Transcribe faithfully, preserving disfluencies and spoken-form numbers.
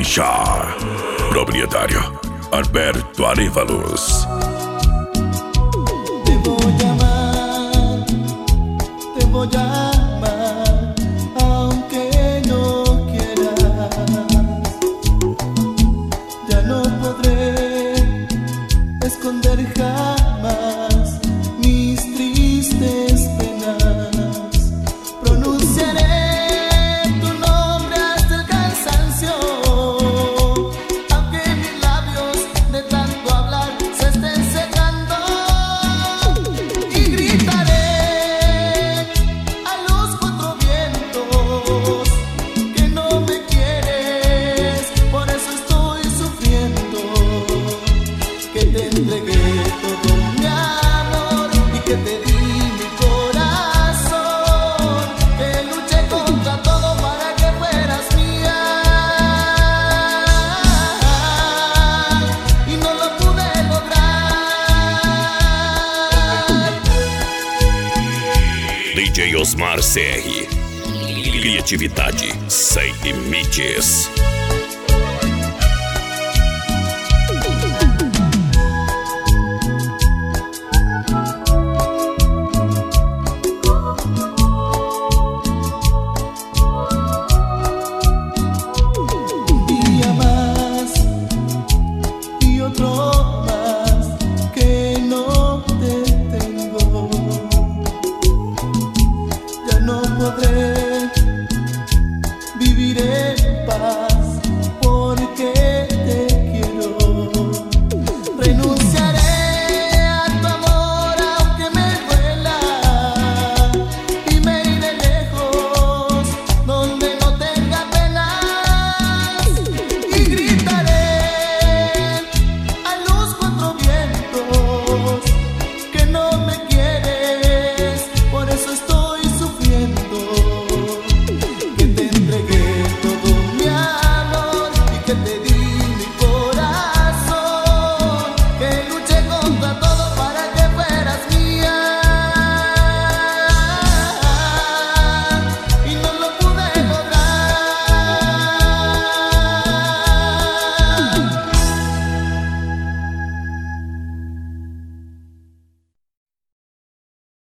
Shah. Propietario Alberto Arévalos. Te voy a amar, te voy a amar, aunque no quieras. Ya no podré esconder jamás mis tristes penas. Pronunciaré tu nombre hasta el cansancio, aunque mis labios de tanto hablar se estén secando. Y gritaré a los cuatro vientos que no me quieres, por eso estoy sufriendo. Que te entregué todo mi amor y que te di mi corazón, que luché contra todo para que fueras mía y no lo pude lograr. D J Osmar C R. Criatividade sem limites.